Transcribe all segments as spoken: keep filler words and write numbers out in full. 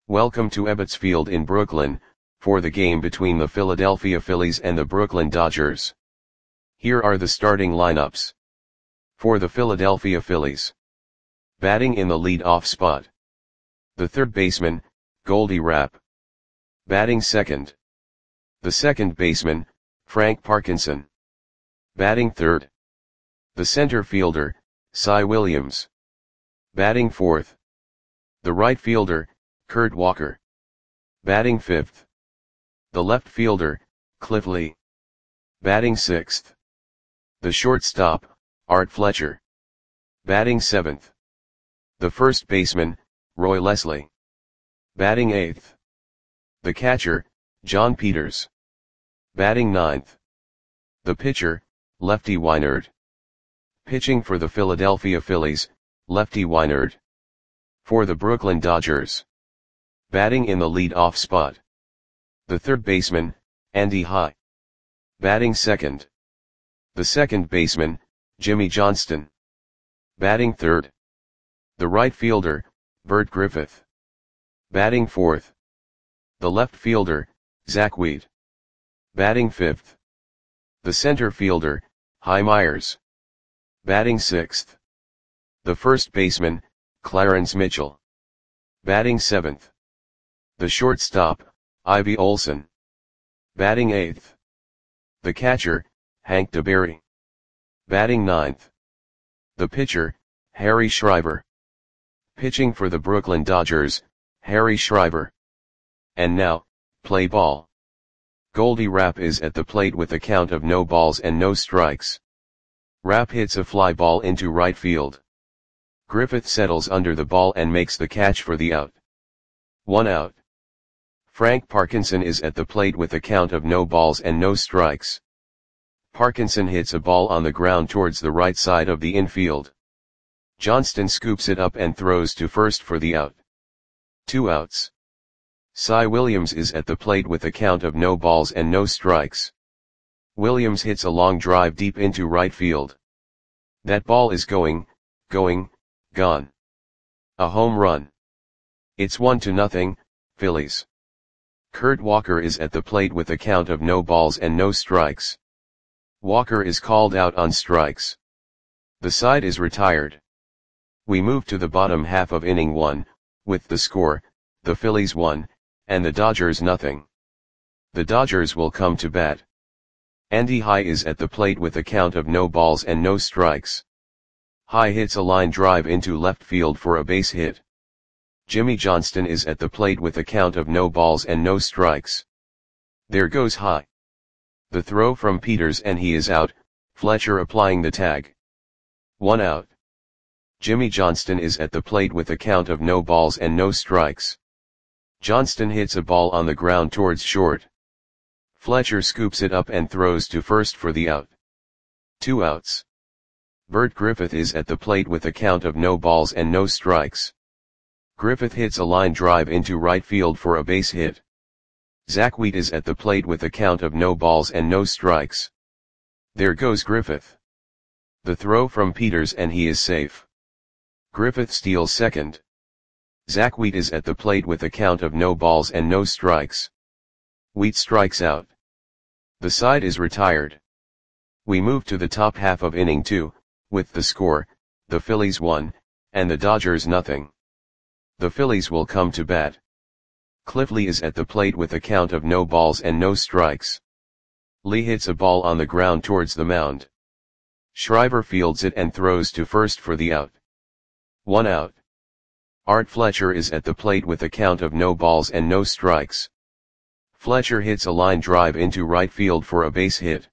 Welcome to Ebbets Field in Brooklyn, for the game between the Philadelphia Phillies and the Brooklyn Dodgers. Here are the starting lineups. For the Philadelphia Phillies. Batting in the lead-off spot. The third baseman, Goldie Rapp. Batting second. The second baseman, Frank Parkinson. Batting third. The center fielder, Cy Williams. Batting fourth. The right fielder, Kurt Walker. Batting fifth. The left fielder, Cliff Lee. Batting sixth. The shortstop, Art Fletcher. Batting seventh. The first baseman, Roy Leslie. Batting eighth. The catcher, John Peters. Batting ninth. The pitcher, Lefty Weinert. Pitching for the Philadelphia Phillies, Lefty Weinert. For the Brooklyn Dodgers. Batting in the lead-off spot. The third baseman, Andy High. Batting second. The second baseman, Jimmy Johnston. Batting third. The right fielder, Bert Griffith. Batting fourth. The left fielder, Zach Wheat. Batting fifth. The center fielder, Hy Myers. Batting sixth. The first baseman, Clarence Mitchell. Batting seventh. The shortstop, Ivy Olson. Batting eighth. The catcher, Hank DeBerry. Batting ninth. The pitcher, Harry Schreiber. Pitching for the Brooklyn Dodgers, Harry Schreiber. And now, play ball. Goldie Rapp is at the plate with a count of no balls and no strikes. Rapp hits a fly ball into right field. Griffith settles under the ball and makes the catch for the out. One out. Frank Parkinson is at the plate with a count of no balls and no strikes. Parkinson hits a ball on the ground towards the right side of the infield. Johnston scoops it up and throws to first for the out. Two outs. Cy Williams is at the plate with a count of no balls and no strikes. Williams hits a long drive deep into right field. That ball is going, going, gone. A home run. It's one to nothing, Phillies. Kurt Walker is at the plate with a count of no balls and no strikes. Walker is called out on strikes. The side is retired. We move to the bottom half of inning one, with the score, the Phillies one, and the Dodgers nothing. The Dodgers will come to bat. Andy High is at the plate with a count of no balls and no strikes. High hits a line drive into left field for a base hit. Jimmy Johnston is at the plate with a count of no balls and no strikes. There goes High. The throw from Peters and he is out, Fletcher applying the tag. One out. Jimmy Johnston is at the plate with a count of no balls and no strikes. Johnston hits a ball on the ground towards short. Fletcher scoops it up and throws to first for the out. Two outs. Bert Griffith is at the plate with a count of no balls and no strikes. Griffith hits a line drive into right field for a base hit. Zach Wheat is at the plate with a count of no balls and no strikes. There goes Griffith. The throw from Peters and he is safe. Griffith steals second. Zach Wheat is at the plate with a count of no balls and no strikes. Wheat strikes out. The side is retired. We move to the top half of inning two, with the score, the Phillies one, and the Dodgers nothing. The Phillies will come to bat. Cliff Lee is at the plate with a count of no balls and no strikes. Lee hits a ball on the ground towards the mound. Schreiber fields it and throws to first for the out. One out. Art Fletcher is at the plate with a count of no balls and no strikes. Fletcher hits a line drive into right field for a base hit.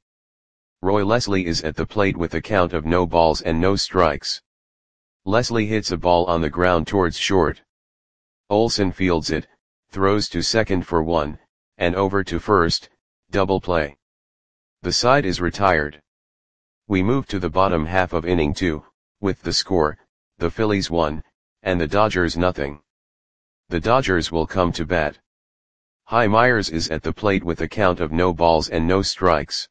Roy Leslie is at the plate with a count of no balls and no strikes. Leslie hits a ball on the ground towards short. Olson fields it, throws to second for one, and over to first, double play. The side is retired. We move to the bottom half of inning two, with the score, the Phillies one, and the Dodgers nothing. The Dodgers will come to bat. Hy Myers is at the plate with a count of no balls and no strikes.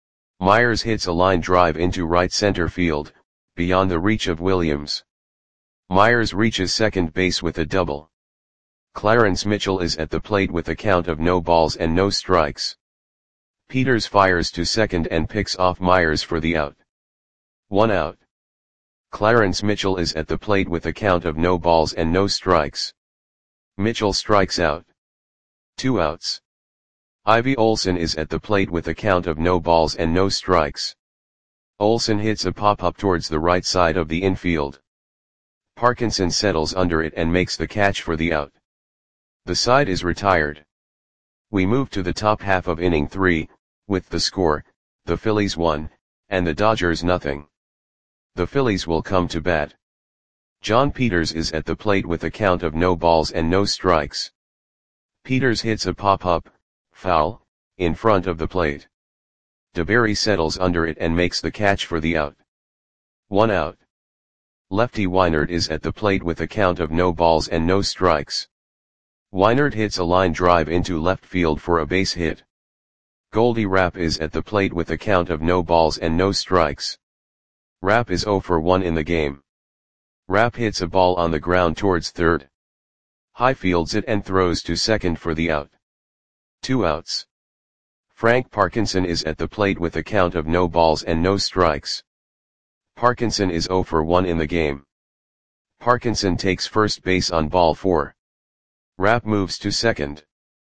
Myers hits a line drive into right center field, beyond the reach of Williams. Myers reaches second base with a double. Clarence Mitchell is at the plate with a count of no balls and no strikes. Peters fires to second and picks off Myers for the out. One out. Clarence Mitchell is at the plate with a count of no balls and no strikes. Mitchell strikes out. Two outs. Ivy Olson is at the plate with a count of no balls and no strikes. Olson hits a pop-up towards the right side of the infield. Parkinson settles under it and makes the catch for the out. The side is retired. We move to the top half of inning three, with the score, the Phillies one, and the Dodgers nothing. The Phillies will come to bat. John Peters is at the plate with a count of no balls and no strikes. Peters hits a pop-up, foul, in front of the plate. DeBerry settles under it and makes the catch for the out. One out. Lefty Weinert is at the plate with a count of no balls and no strikes. Weinert hits a line drive into left field for a base hit. Goldie Rapp is at the plate with a count of no balls and no strikes. Rapp is oh for one in the game. Rapp hits a ball on the ground towards third. High fields it and throws to second for the out. Two outs. Frank Parkinson is at the plate with a count of no balls and no strikes. Parkinson is oh for one in the game. Parkinson takes first base on ball four. Rapp moves to second.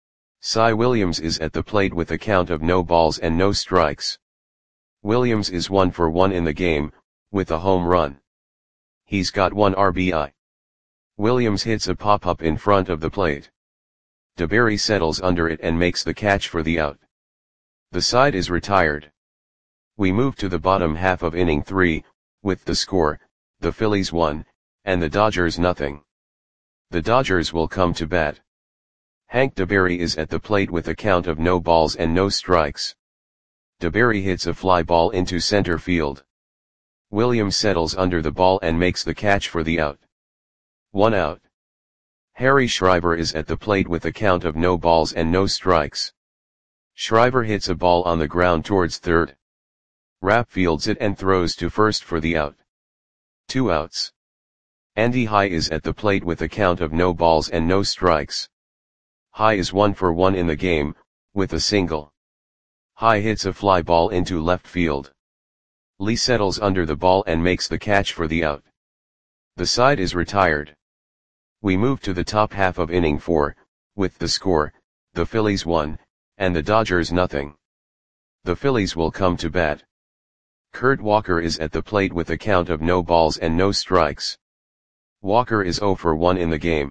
Cy Williams is at the plate with a count of no balls and no strikes. Williams is one for one in the game, with a home run. He's got one R B I. Williams hits a pop-up in front of the plate. DeBerry settles under it and makes the catch for the out. The side is retired. We move to the bottom half of inning three, with the score, the Phillies one, and the Dodgers nothing. The Dodgers will come to bat. Hank DeBerry is at the plate with a count of no balls and no strikes. DeBerry hits a fly ball into center field. Williams settles under the ball and makes the catch for the out. One out. Harry Schreiber is at the plate with a count of no balls and no strikes. Schreiber hits a ball on the ground towards third. Rapp fields it and throws to first for the out. Two outs. Andy High is at the plate with a count of no balls and no strikes. High is one for one in the game, with a single. High hits a fly ball into left field. Lee settles under the ball and makes the catch for the out. The side is retired. We move to the top half of inning four, with the score, the Phillies one, and the Dodgers nothing. The Phillies will come to bat. Kurt Walker is at the plate with a count of no balls and no strikes. Walker is oh for one in the game.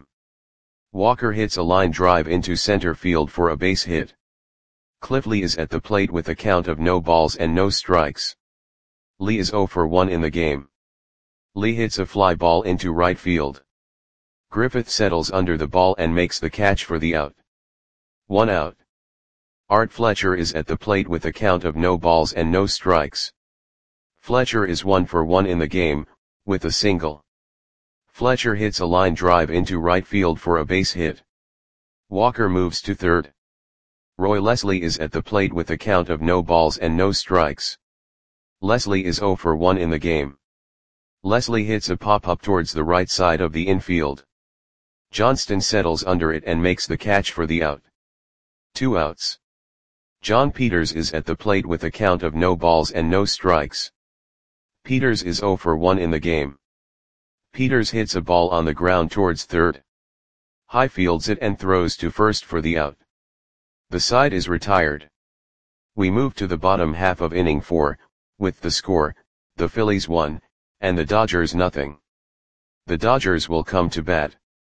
Walker hits a line drive into center field for a base hit. Cliff Lee is at the plate with a count of no balls and no strikes. Lee is oh for one in the game. Lee hits a fly ball into right field. Griffith settles under the ball and makes the catch for the out. One out. Art Fletcher is at the plate with a count of no balls and no strikes. Fletcher is one for one in the game, with a single. Fletcher hits a line drive into right field for a base hit. Walker moves to third. Roy Leslie is at the plate with a count of no balls and no strikes. Leslie is oh for one in the game. Leslie hits a pop-up towards the right side of the infield. Johnston settles under it and makes the catch for the out. Two outs. John Peters is at the plate with a count of no balls and no strikes. Peters is oh for one in the game. Peters hits a ball on the ground towards third. High fields it and throws to first for the out. The side is retired. We move to the bottom half of inning four, with the score, the Phillies one, and the Dodgers nothing. The Dodgers will come to bat.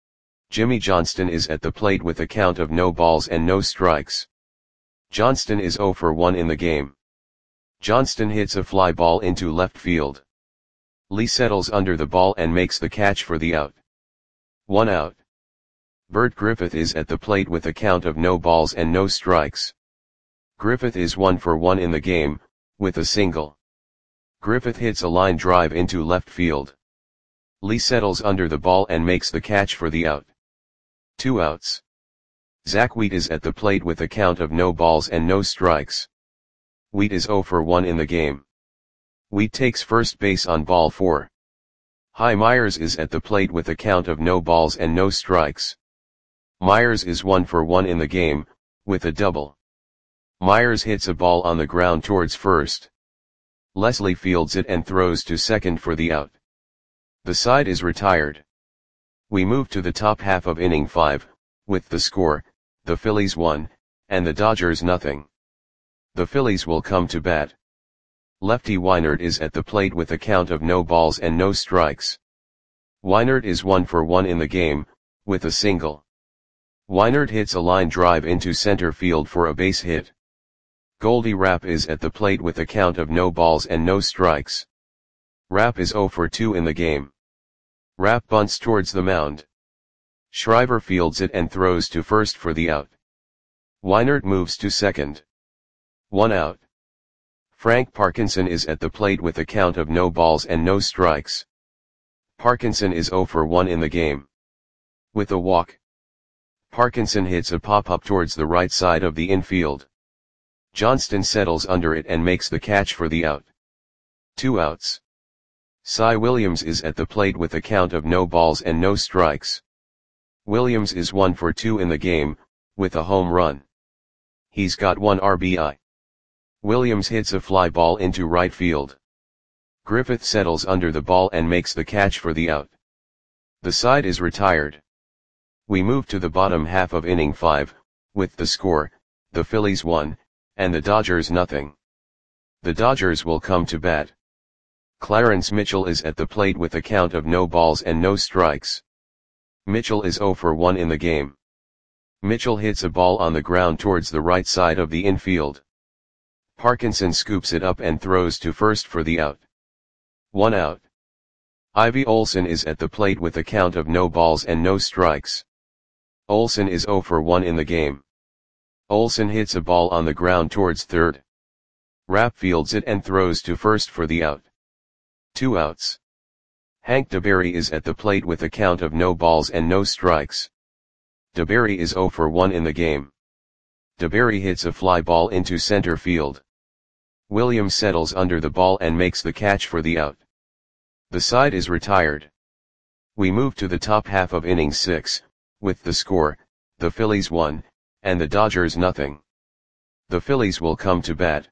Jimmy Johnston is at the plate with a count of no balls and no strikes. Johnston is oh for one in the game. Johnston hits a fly ball into left field. Lee settles under the ball and makes the catch for the out. One out. Bert Griffith is at the plate with a count of no balls and no strikes. Griffith is one for one in the game, with a single. Griffith hits a line drive into left field. Lee settles under the ball and makes the catch for the out. Two outs. Zach Wheat is at the plate with a count of no balls and no strikes. Wheat is oh for one in the game. Wheat takes first base on ball four. High Myers is at the plate with a count of no balls and no strikes. Myers is one for one in the game, with a double. Myers hits a ball on the ground towards first. Leslie fields it and throws to second for the out. The side is retired. We move to the top half of inning five, with the score, the Phillies one, and the Dodgers nothing. The Phillies will come to bat. Lefty Weinert is at the plate with a count of no balls and no strikes. Weinert is one for one in the game, with a single. Weinert hits a line drive into center field for a base hit. Goldie Rapp is at the plate with a count of no balls and no strikes. Rapp is oh for two in the game. Rapp bunts towards the mound. Shriver fields it and throws to first for the out. Weinert moves to second. One out. Frank Parkinson is at the plate with a count of no balls and no strikes. Parkinson is oh for one in the game. With a walk. Parkinson hits a pop-up towards the right side of the infield. Johnston settles under it and makes the catch for the out. Two outs. Cy Williams is at the plate with a count of no balls and no strikes. Williams is one for two in the game, with a home run. He's got one R B I. Williams hits a fly ball into right field. Griffith settles under the ball and makes the catch for the out. The side is retired. We move to the bottom half of inning five, with the score, the Phillies one, and the Dodgers nothing. The Dodgers will come to bat. Clarence Mitchell is at the plate with a count of no balls and no strikes. Mitchell is oh for one in the game. Mitchell hits a ball on the ground towards the right side of the infield. Parkinson scoops it up and throws to first for the out. One out. Ivy Olson is at the plate with a count of no balls and no strikes. Olson is oh for one in the game. Olson hits a ball on the ground towards third. Rapp fields it and throws to first for the out. Two outs. Hank DeBerry is at the plate with a count of no balls and no strikes. DeBerry is oh for one in the game. DeBerry hits a fly ball into center field. Williams settles under the ball and makes the catch for the out. The side is retired. We move to the top half of inning six, with the score, the Phillies one, and the Dodgers nothing. The Phillies will come to bat.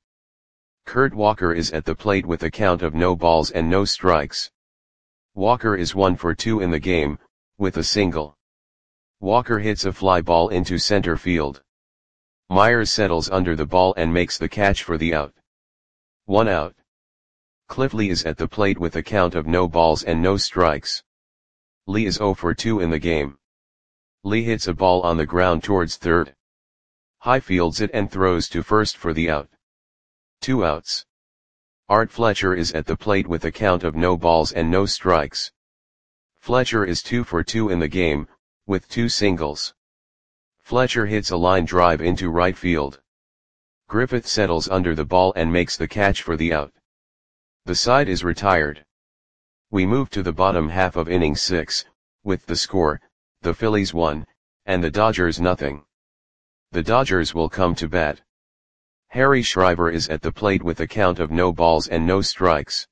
Kurt Walker is at the plate with a count of no balls and no strikes. Walker is one for two in the game, with a single. Walker hits a fly ball into center field. Myers settles under the ball and makes the catch for the out. One out. Cliff Lee is at the plate with a count of no balls and no strikes. Lee is oh for two in the game. Lee hits a ball on the ground towards third. High fields it and throws to first for the out. Two outs. Art Fletcher is at the plate with a count of no balls and no strikes. Fletcher is two for two in the game, with two singles. Fletcher hits a line drive into right field. Griffith settles under the ball and makes the catch for the out. The side is retired. We move to the bottom half of inning six, with the score, the Phillies one, and the Dodgers nothing. The Dodgers will come to bat. Harry Shriver is at the plate with a count of no balls and no strikes.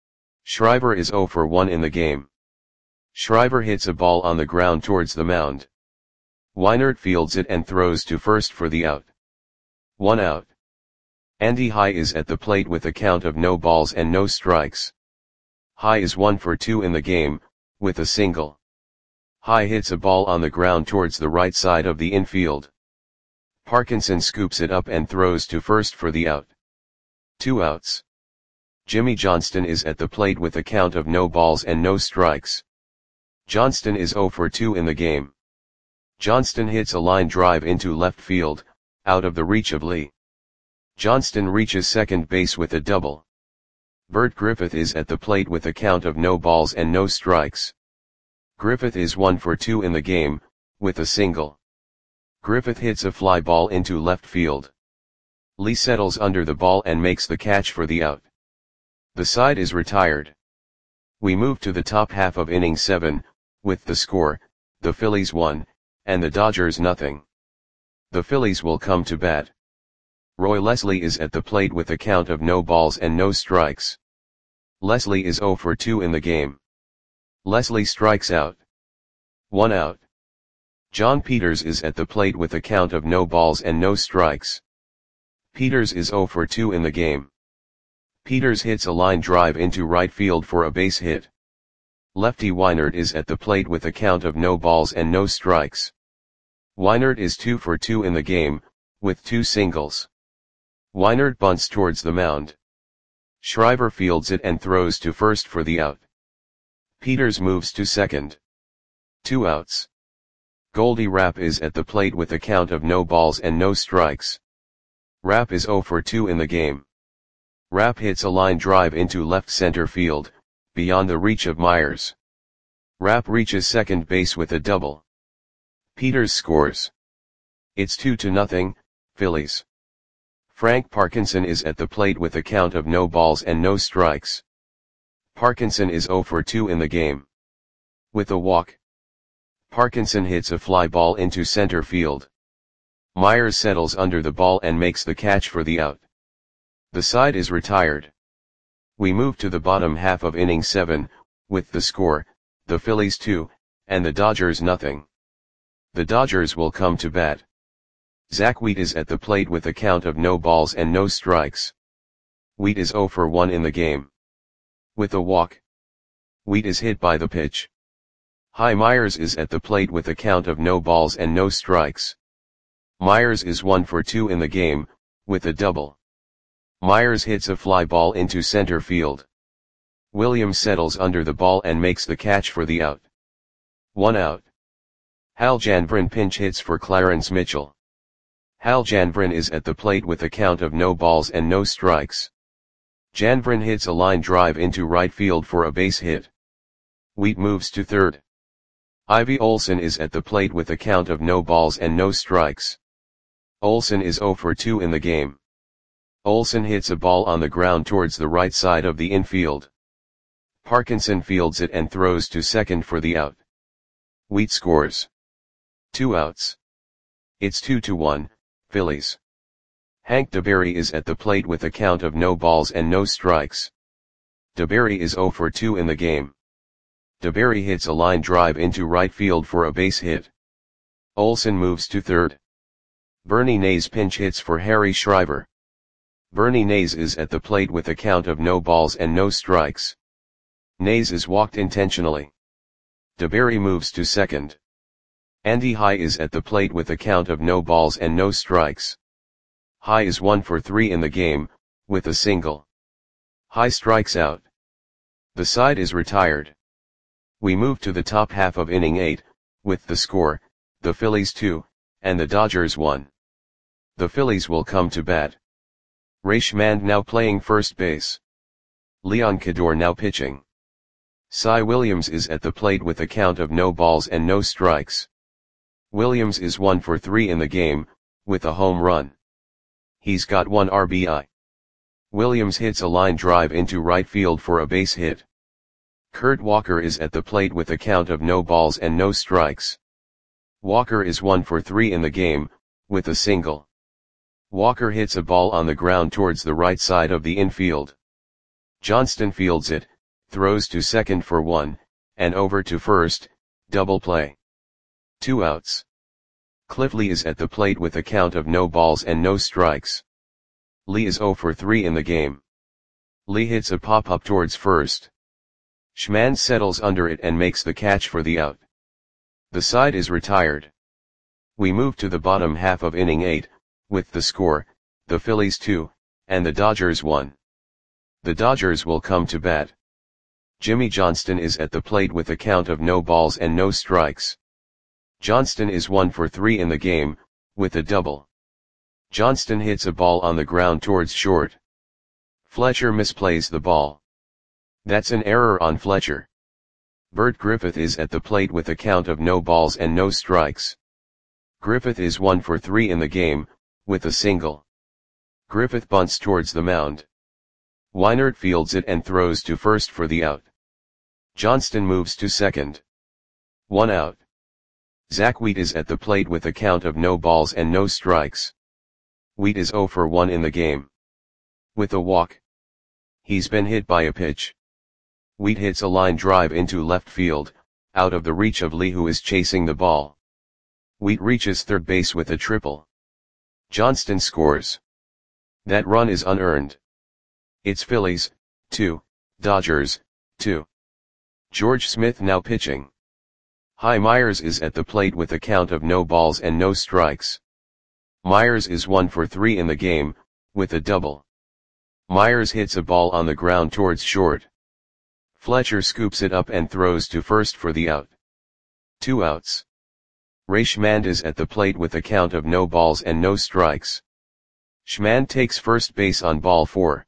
Shriver is oh for one in the game. Shriver hits a ball on the ground towards the mound. Weinert fields it and throws to first for the out. One out. Andy High is at the plate with a count of no balls and no strikes. High is one for two in the game, with a single. High hits a ball on the ground towards the right side of the infield. Parkinson scoops it up and throws to first for the out. Two outs. Jimmy Johnston is at the plate with a count of no balls and no strikes. Johnston is oh for two in the game. Johnston hits a line drive into left field, out of the reach of Lee. Johnston reaches second base with a double. Bert Griffith is at the plate with a count of no balls and no strikes. Griffith is one for two in the game, with a single. Griffith hits a fly ball into left field. Lee settles under the ball and makes the catch for the out. The side is retired. We move to the top half of inning seven, with the score, the Phillies one, and the Dodgers nothing. The Phillies will come to bat. Roy Leslie is at the plate with a count of no balls and no strikes. Leslie is oh for two in the game. Leslie strikes out. One out. John Peters is at the plate with a count of no balls and no strikes. Peters is zero for two in the game. Peters hits a line drive into right field for a base hit. Lefty Weinert is at the plate with a count of no balls and no strikes. Weinert is two for two in the game, with two singles. Weinert bunts towards the mound. Shriver fields it and throws to first for the out. Peters moves to second. Two outs. Goldie Rapp is at the plate with a count of no balls and no strikes. Rapp is zero for two in the game. Rapp hits a line drive into left center field, beyond the reach of Myers. Rapp reaches second base with a double. Peters scores. It's two to nothing, Phillies. Frank Parkinson is at the plate with a count of no balls and no strikes. Parkinson is zero for two in the game. With a walk, Parkinson hits a fly ball into center field. Myers settles under the ball and makes the catch for the out. The side is retired. We move to the bottom half of inning seven, with the score, the Phillies two, and the Dodgers nothing. The Dodgers will come to bat. Zach Wheat is at the plate with a count of no balls and no strikes. Wheat is zero for one in the game. With a walk, Wheat is hit by the pitch. Hy Myers is at the plate with a count of no balls and no strikes. Myers is one for two in the game, with a double. Myers hits a fly ball into center field. Williams settles under the ball and makes the catch for the out. One out. Hal Janvrin pinch hits for Clarence Mitchell. Hal Janvrin is at the plate with a count of no balls and no strikes. Janvrin hits a line drive into right field for a base hit. Wheat moves to third. Ivy Olson is at the plate with a count of no balls and no strikes. Olson is zero for two in the game. Olson hits a ball on the ground towards the right side of the infield. Parkinson fields it and throws to second for the out. Wheat scores. Two outs. It's two to one, Phillies. Hank DeBerry is at the plate with a count of no balls and no strikes. DeBerry is zero for two in the game. DeBerry hits a line drive into right field for a base hit. Olson moves to third. Bernie Nays pinch hits for Harry Shriver. Bernie Nays is at the plate with a count of no balls and no strikes. Nays is walked intentionally. DeBerry moves to second. Andy High is at the plate with a count of no balls and no strikes. High is one for three in the game, with a single. High strikes out. The side is retired. We move to the top half of inning eight, with the score, the Phillies two, and the Dodgers one. The Phillies will come to bat. Ray Schmand now playing first base. Leon Cador now pitching. Cy Williams is at the plate with a count of no balls and no strikes. Williams is one for three in the game, with a home run. He's got one R B I. Williams hits a line drive into right field for a base hit. Kurt Walker is at the plate with a count of no balls and no strikes. Walker is one for three in the game, with a single. Walker hits a ball on the ground towards the right side of the infield. Johnston fields it, throws to second for one, and over to first, double play. Two outs. Cliff Lee is at the plate with a count of no balls and no strikes. Lee is zero for three in the game. Lee hits a pop-up towards first. Schmand settles under it and makes the catch for the out. The side is retired. We move to the bottom half of inning eight, with the score, the Phillies two, and the Dodgers one. The Dodgers will come to bat. Jimmy Johnston is at the plate with a count of no balls and no strikes. Johnston is one for three in the game, with a double. Johnston hits a ball on the ground towards short. Fletcher misplays the ball. That's an error on Fletcher. Bert Griffith is at the plate with a count of no balls and no strikes. Griffith is one for three in the game, with a single. Griffith bunts towards the mound. Weinert fields it and throws to first for the out. Johnston moves to second. One out. Zach Wheat is at the plate with a count of no balls and no strikes. Wheat is zero for one in the game. With a walk. He's been hit by a pitch. Wheat hits a line drive into left field, out of the reach of Lee, who is chasing the ball. Wheat reaches third base with a triple. Johnston scores. That run is unearned. It's Phillies, two, Dodgers, two. George Smith now pitching. High Myers is at the plate with a count of no balls and no strikes. Myers is one for three in the game, with a double. Myers hits a ball on the ground towards short. Fletcher scoops it up and throws to first for the out. Two outs. Ray Schmand is at the plate with a count of no balls and no strikes. Schmand takes first base on ball four.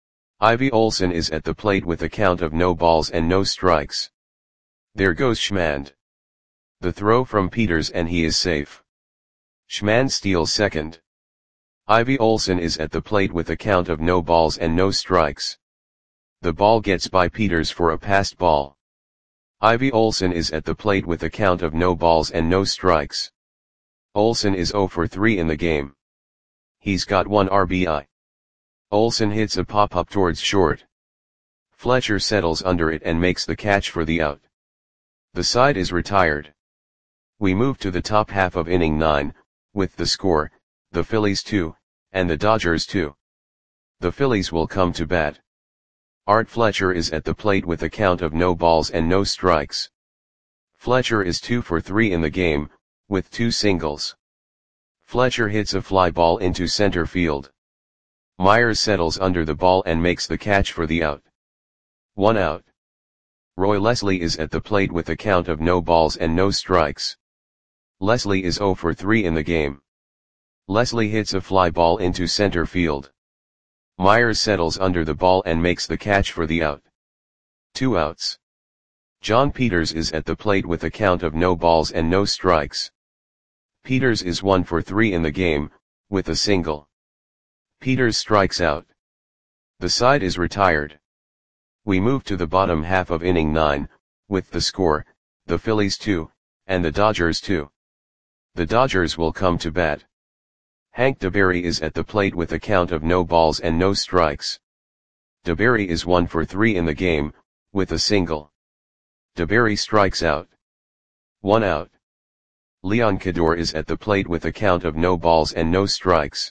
Ivy Olson is at the plate with a count of no balls and no strikes. There goes Schmand. The throw from Peters and he is safe. Schmand steals second. Ivy Olson is at the plate with a count of no balls and no strikes. The ball gets by Peters for a passed ball. Ivy Olson is at the plate with a count of no balls and no strikes. Olson is zero for three in the game. He's got one R B I. Olson hits a pop-up towards short. Fletcher settles under it and makes the catch for the out. The side is retired. We move to the top half of inning nine, with the score, the Phillies two, and the Dodgers two. The Phillies will come to bat. Art Fletcher is at the plate with a count of no balls and no strikes. Fletcher is two for three in the game, with two singles. Fletcher hits a fly ball into center field. Myers settles under the ball and makes the catch for the out. One out. Roy Leslie is at the plate with a count of no balls and no strikes. Leslie is zero for three in the game. Leslie hits a fly ball into center field. Myers settles under the ball and makes the catch for the out. Two outs. John Peters is at the plate with a count of no balls and no strikes. Peters is one for three in the game, with a single. Peters strikes out. The side is retired. We move to the bottom half of inning nine, with the score, the Phillies two, and the Dodgers two. The Dodgers will come to bat. Hank DeBerry is at the plate with a count of no balls and no strikes. DeBerry is one for three in the game, with a single. DeBerry strikes out. One out. Leon Cador is at the plate with a count of no balls and no strikes.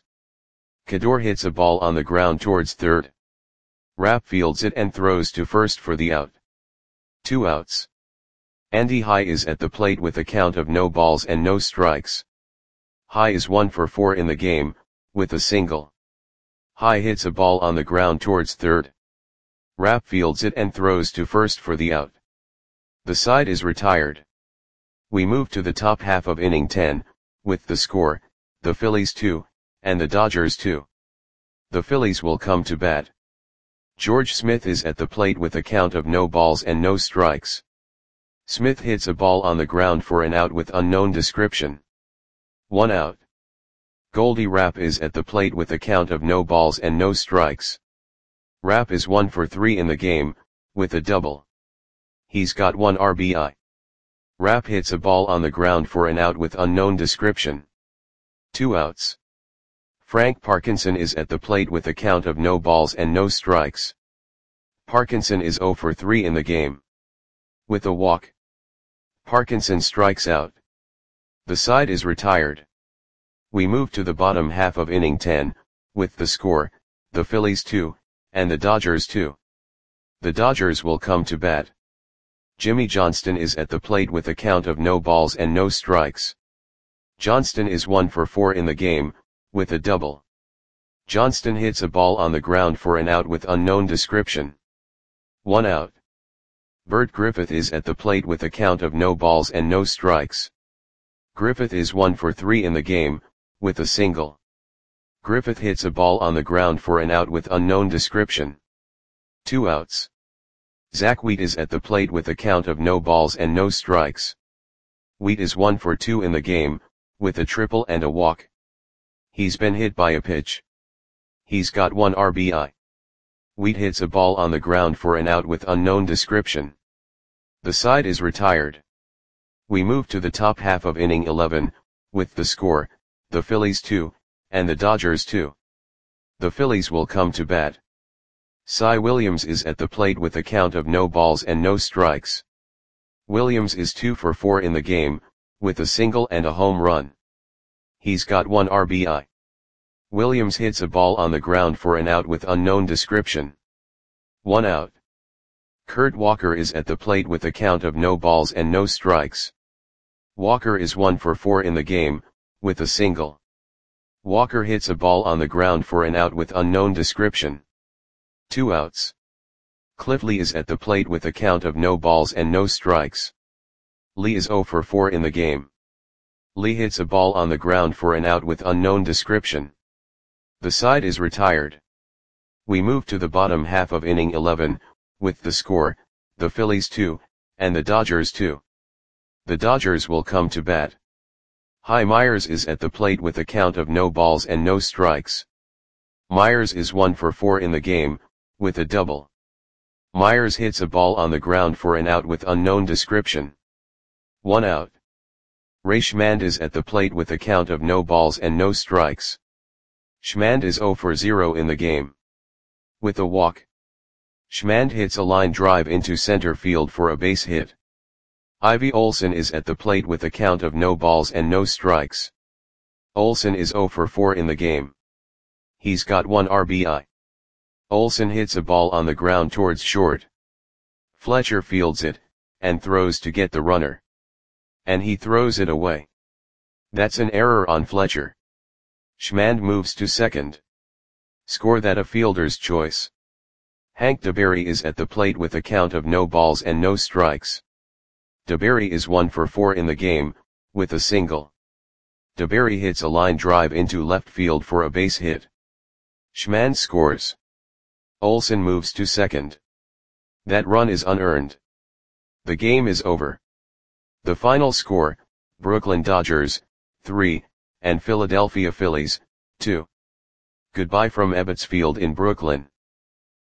Cador hits a ball on the ground towards third. Rapp fields it and throws to first for the out. Two outs. Andy High is at the plate with a count of no balls and no strikes. High is one for four in the game, with a single. High hits a ball on the ground towards third. Rapp fields it and throws to first for the out. The side is retired. We move to the top half of inning ten, with the score, the Phillies two, and the Dodgers two. The Phillies will come to bat. George Smith is at the plate with a count of no balls and no strikes. Smith hits a ball on the ground for an out with unknown description. One out. Goldie Rapp is at the plate with a count of no balls and no strikes. Rapp is one for three in the game, with a double. He's got one R B I. Rapp hits a ball on the ground for an out with unknown description. Two outs. Frank Parkinson is at the plate with a count of no balls and no strikes. Parkinson is zero for three in the game. With a walk. Parkinson strikes out. The side is retired. We move to the bottom half of inning ten, with the score, the Phillies two, and the Dodgers two. The Dodgers will come to bat. Jimmy Johnston is at the plate with a count of no balls and no strikes. Johnston is one for four in the game, with a double. Johnston hits a ball on the ground for an out with unknown description. One out. Bert Griffith is at the plate with a count of no balls and no strikes. Griffith is one for three in the game, with a single. Griffith hits a ball on the ground for an out with unknown description. Two outs. Zach Wheat is at the plate with a count of no balls and no strikes. Wheat is one for two in the game, with a triple and a walk. He's been hit by a pitch. He's got one R B I. Wheat hits a ball on the ground for an out with unknown description. The side is retired. We move to the top half of inning eleven, with the score, the Phillies two, and the Dodgers two. The Phillies will come to bat. Cy Williams is at the plate with a count of no balls and no strikes. Williams is two for four in the game, with a single and a home run. He's got one R B I. Williams hits a ball on the ground for an out with unknown description. One out. Kurt Walker is at the plate with a count of no balls and no strikes. Walker is one for four in the game, with a single. Walker hits a ball on the ground for an out with unknown description. Two outs. Cliff Lee is at the plate with a count of no balls and no strikes. Lee is zero for four in the game. Lee hits a ball on the ground for an out with unknown description. The side is retired. We move to the bottom half of inning eleven, with the score, the Phillies two, and the Dodgers two. The Dodgers will come to bat. Hy Myers is at the plate with a count of no balls and no strikes. Myers is one for four in the game, with a double. Myers hits a ball on the ground for an out with unknown description. One out. Ray Schmand is at the plate with a count of no balls and no strikes. Schmand is zero for zero in the game. With a walk. Schmand hits a line drive into center field for a base hit. Ivy Olson is at the plate with a count of no balls and no strikes. Olson is zero for four in the game. He's got one R B I. Olson hits a ball on the ground towards short. Fletcher fields it, and throws to get the runner. And he throws it away. That's an error on Fletcher. Schmand moves to second. Score that a fielder's choice. Hank DeBerry is at the plate with a count of no balls and no strikes. DeBerry is one for four in the game, with a single. DeBerry hits a line drive into left field for a base hit. Schmand scores. Olson moves to second. That run is unearned. The game is over. The final score, Brooklyn Dodgers, three, and Philadelphia Phillies, two. Goodbye from Ebbets Field in Brooklyn.